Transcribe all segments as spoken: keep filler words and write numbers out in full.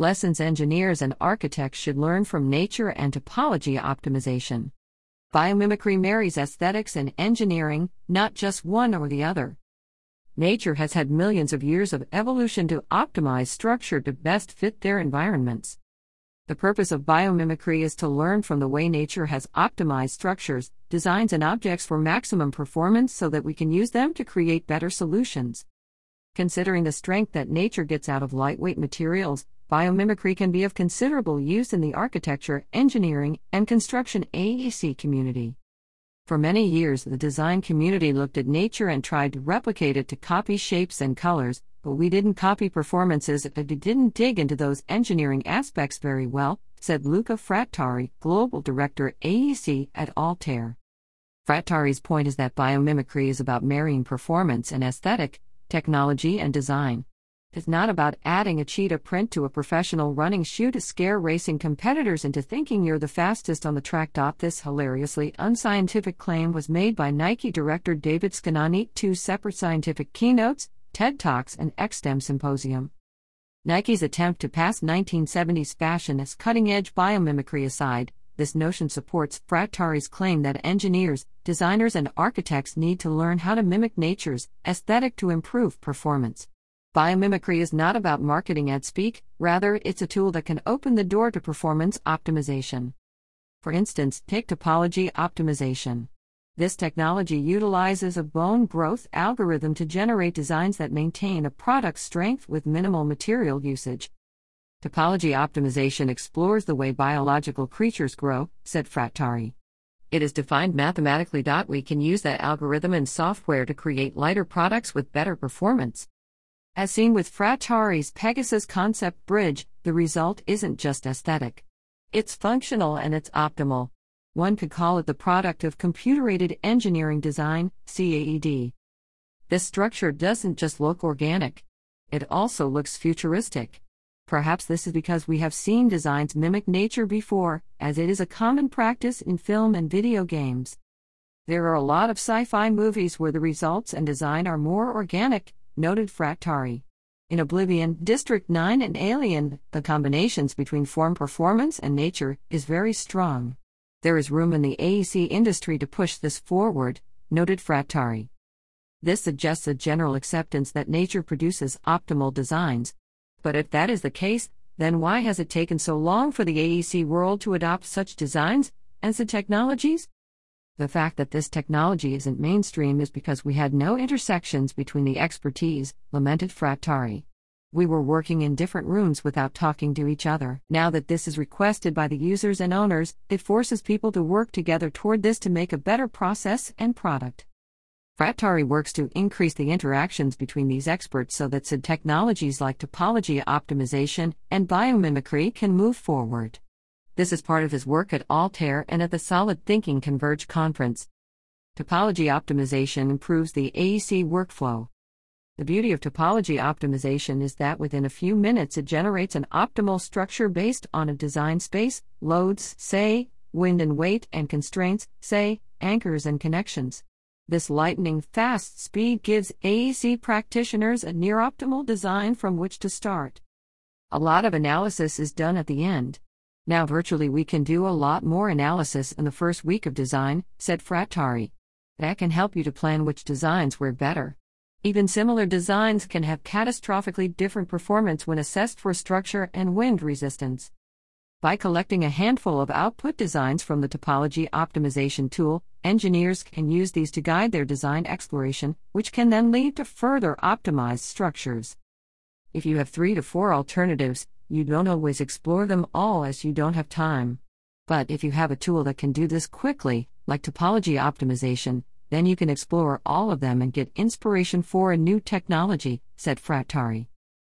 Lessons engineers and architects should learn from nature and topology optimization. Biomimicry marries aesthetics and engineering, not just one or the other. Nature has had millions of years of evolution to optimize structure to best fit their environments. The purpose of biomimicry is to learn from the way nature has optimized structures, designs, and objects for maximum performance so that we can use them to create better solutions. Considering the strength that nature gets out of lightweight materials, biomimicry can be of considerable use in the architecture, engineering, and construction A E C community. For many years, the design community looked at nature and tried to replicate it to copy shapes and colors, but we didn't copy performances if we didn't dig into those engineering aspects very well, said Luca Frattari, Global Director A E C at Altair. Frattari's point is that biomimicry is about marrying performance and aesthetic, technology and design. It's not about adding a cheetah print to a professional running shoe to scare racing competitors into thinking you're the fastest on the track. This hilariously unscientific claim was made by Nike director David Scanani at two separate scientific keynotes, TED Talks and X STEM Symposium. Nike's attempt to pass nineteen seventies fashion as cutting-edge biomimicry aside, this notion supports Frattari's claim that engineers, designers and architects need to learn how to mimic nature's aesthetic to improve performance. Biomimicry is not about marketing ad speak, rather it's a tool that can open the door to performance optimization. For instance, take topology optimization. This technology utilizes a bone growth algorithm to generate designs that maintain a product's strength with minimal material usage. Topology optimization explores the way biological creatures grow, said Frattari. It is defined mathematically. We can use that algorithm in software to create lighter products with better performance. As seen with Frattari's Pegasus concept bridge, the result isn't just aesthetic. It's functional and it's optimal. One could call it the product of computer-aided engineering design, C A E D. This structure doesn't just look organic. It also looks futuristic. Perhaps this is because we have seen designs mimic nature before, as it is a common practice in film and video games. There are a lot of sci-fi movies where the results and design are more organic, noted Frattari. In Oblivion, District nine and Alien, the combinations between form performance and nature is very strong. There is room in the A E C industry to push this forward, noted Frattari. This suggests a general acceptance that nature produces optimal designs. But if that is the case, then why has it taken so long for the A E C world to adopt such designs and the technologies? The fact that this technology isn't mainstream is because we had no intersections between the expertise, lamented Frattari. We were working in different rooms without talking to each other. Now that this is requested by the users and owners, it forces people to work together toward this to make a better process and product. Frattari works to increase the interactions between these experts so that said technologies like topology optimization and biomimicry can move forward. This is part of his work at Altair and at the Solid Thinking Converge conference. Topology optimization improves the A E C workflow. The beauty of topology optimization is that within a few minutes it generates an optimal structure based on a design space, loads, say, wind and weight, and constraints, say, anchors and connections. This lightning fast speed gives A E C practitioners a near-optimal design from which to start. A lot of analysis is done at the end. Now virtually we can do a lot more analysis in the first week of design, said Frattari. That can help you to plan which designs work better. Even similar designs can have catastrophically different performance when assessed for structure and wind resistance. By collecting a handful of output designs from the topology optimization tool, engineers can use these to guide their design exploration, which can then lead to further optimized structures. If you have three to four alternatives, you don't always explore them all as you don't have time. But if you have a tool that can do this quickly, like topology optimization, then you can explore all of them and get inspiration for a new technology, said Frattari.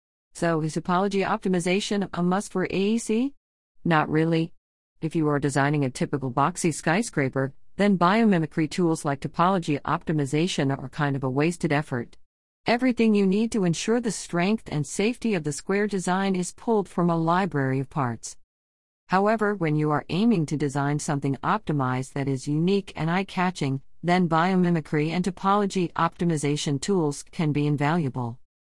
So is topology optimization a must for A E C? Not really. If you are designing a typical boxy skyscraper, then biomimicry tools like topology optimization are kind of a wasted effort. Everything you need to ensure the strength and safety of the square design is pulled from a library of parts. However, when you are aiming to design something optimized that is unique and eye-catching, then biomimicry and topology optimization tools can be invaluable.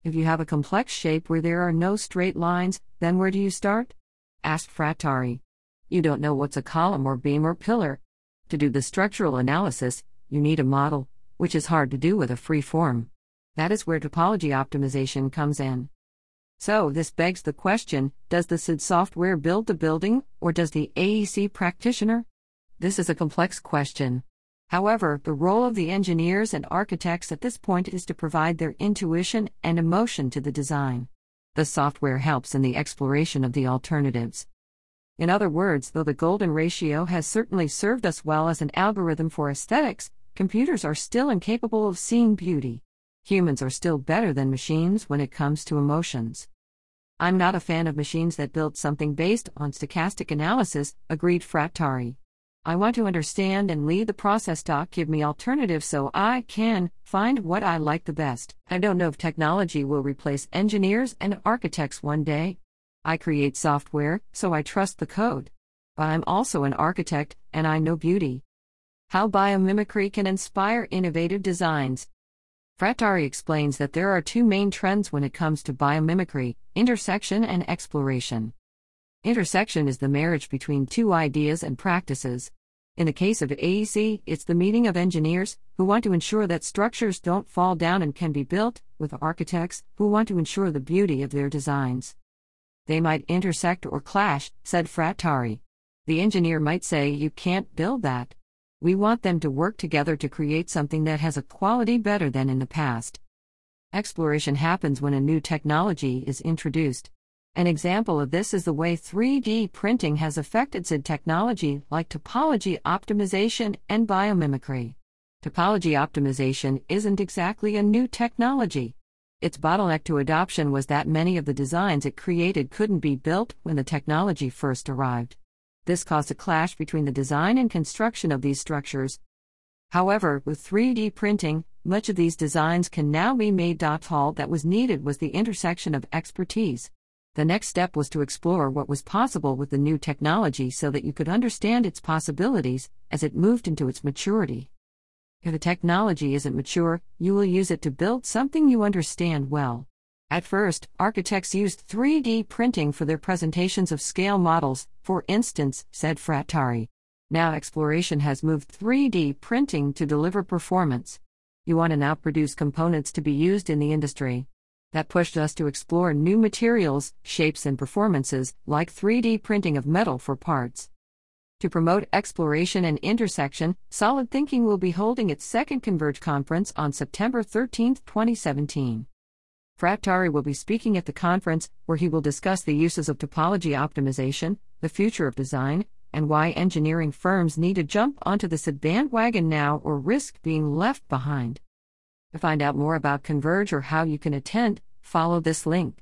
If you have a complex shape where there are no straight lines, then where do you start? Asked Frattari. You don't know what's a column or beam or pillar. To do the structural analysis, you need a model, which is hard to do with a free form. That is where topology optimization comes in. So, this begs the question, does the S I D software build the building, or does the A E C practitioner? This is a complex question. However, the role of the engineers and architects at this point is to provide their intuition and emotion to the design. The software helps in the exploration of the alternatives. In other words, though the golden ratio has certainly served us well as an algorithm for aesthetics, computers are still incapable of seeing beauty. Humans are still better than machines when it comes to emotions. I'm not a fan of machines that build something based on stochastic analysis, agreed Frattari. I want to understand and lead the process. Give me alternatives so I can find what I like the best. I don't know if technology will replace engineers and architects one day. I create software, so I trust the code. But I'm also an architect, and I know beauty. How biomimicry can inspire innovative designs. Frattari explains that there are two main trends when it comes to biomimicry: intersection and exploration. Intersection is the marriage between two ideas and practices. In the case of A E C, it's the meeting of engineers, who want to ensure that structures don't fall down and can be built, with architects, who want to ensure the beauty of their designs. They might intersect or clash, said Frattari. The engineer might say, you can't build that. We want them to work together to create something that has a quality better than in the past. Exploration happens when a new technology is introduced. An example of this is the way three D printing has affected S I D technology like topology optimization and biomimicry. Topology optimization isn't exactly a new technology. Its bottleneck to adoption was that many of the designs it created couldn't be built when the technology first arrived. This caused a clash between the design and construction of these structures. However, with three D printing, much of these designs can now be made. All that was needed was the intersection of expertise. The next step was to explore what was possible with the new technology so that you could understand its possibilities as it moved into its maturity. If the technology isn't mature, you will use it to build something you understand well. At first, architects used three D printing for their presentations of scale models, for instance, said Frattari. Now exploration has moved three D printing to deliver performance. You want to now produce components to be used in the industry. That pushed us to explore new materials, shapes and performances, like three D printing of metal for parts. To promote exploration and intersection, Solid Thinking will be holding its second Converge conference on September thirteenth, twenty seventeen. Frattari will be speaking at the conference, where he will discuss the uses of topology optimization, the future of design, and why engineering firms need to jump onto this bandwagon now or risk being left behind. To find out more about Converge or how you can attend, follow this link.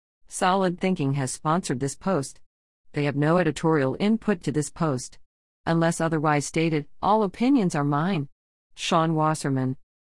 Solid Thinking has sponsored this post. They have no editorial input to this post. Unless otherwise stated, all opinions are mine. Sean Wasserman.